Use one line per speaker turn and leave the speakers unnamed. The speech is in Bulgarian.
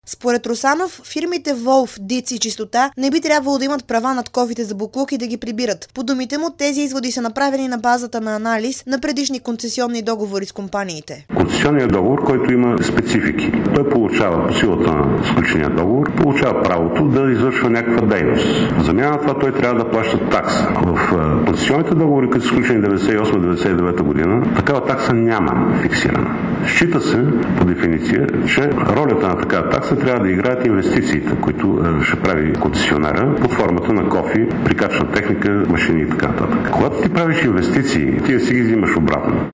Според Русанов, фирмите Волф, Диц и Чистота не би трябвало да имат права над кофите за боклук и да ги прибират. По думите му, тези изводи са направени на базата на анализ на предишни концесионни договори с компаниите.
Концесионният договор, който има специфики. Той получава по силата на сключения договор, получава правото да извършва някаква дейност. В замяна на това той трябва да плаща такса. В концесионните договори, които са сключени 98-99 година, такава такса няма фиксирана. Счита се по дефиниция, че ролята на такава такса трябва да играят инвестициите, които ще прави концесионера под формата на кофи, прикачна техника, машини и така нататък. Когато ти правиш инвестиции, ти си ги взимаш обратно.